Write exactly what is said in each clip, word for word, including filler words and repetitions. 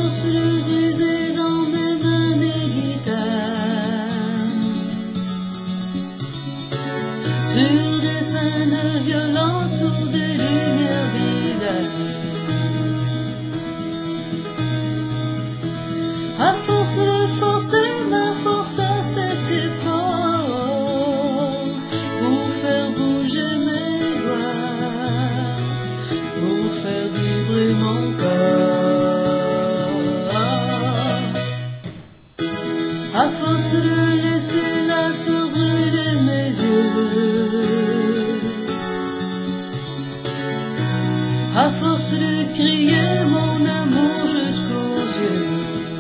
force de briser dans mes mains des guitares, sur des scènes violentes, sous des lumières bizarres. À force de forcer ma force à cet effort, pour faire bouger mes doigts, pour faire vibrer mon corps. À force de laisser la sueur brûler mes yeux, à force de crier mon amour jusqu'aux yeux,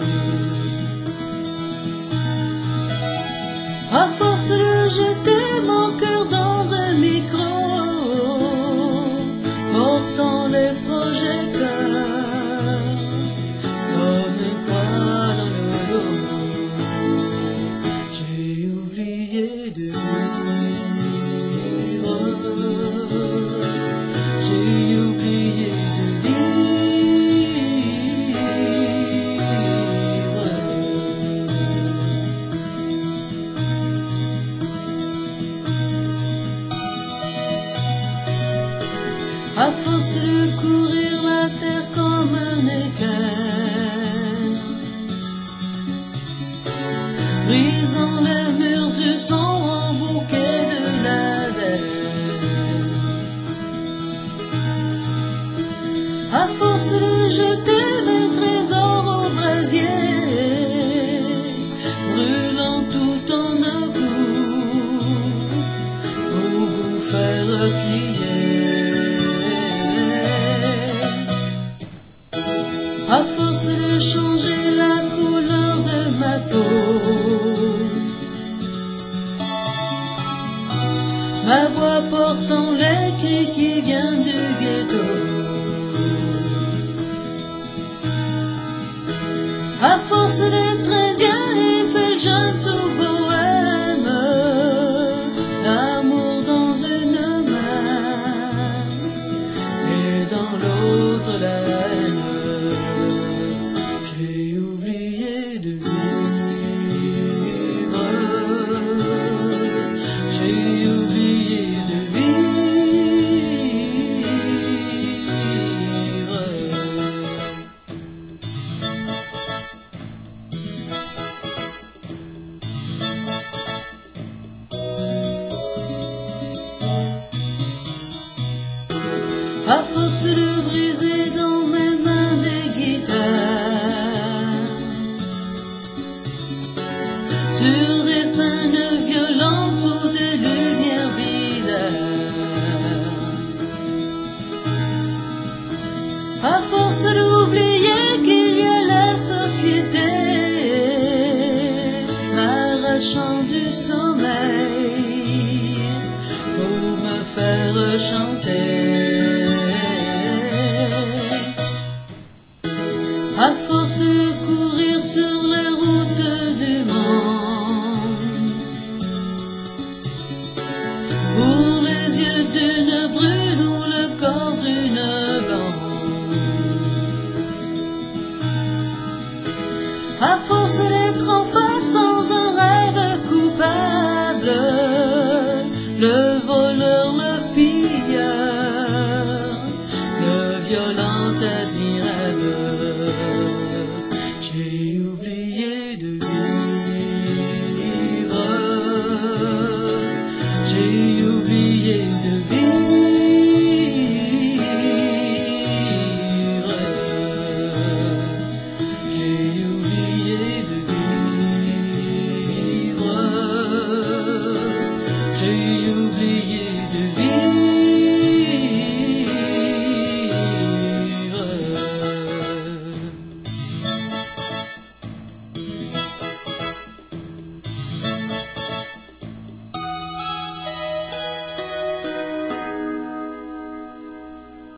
à force de jeter mon cœur dans un micro, portant les projecteurs comme une croix dans le dos. J'ai oublié de vivre, j'ai oublié de vivre. À force de courir la terre comme un éclair, brisant les murs du son en bouquet de laser. À force de jeter mes trésors au brasier, brûlant tout en un coup, pour vous faire crier. À force de changer la couleur de ma peau, ma voix portant les cris qui viennent du ghetto. À force d'être indien et fait jeune sous bohème, l'amour dans une main et dans l'autre la haine. J'ai oublié de vivre, j'ai oublié de vivre. À force de briser dans mes mains des guitares, sur des scènes violentes, sous des lumières bizarres. À force d'oublier qu'il y a la société, m'arrachant du sommeil pour me faire chanter. À force de courir sur les routes du monde, pour les yeux d'une brune ou le corps d'une blonde. À force d'être en face sans un rêve coupable,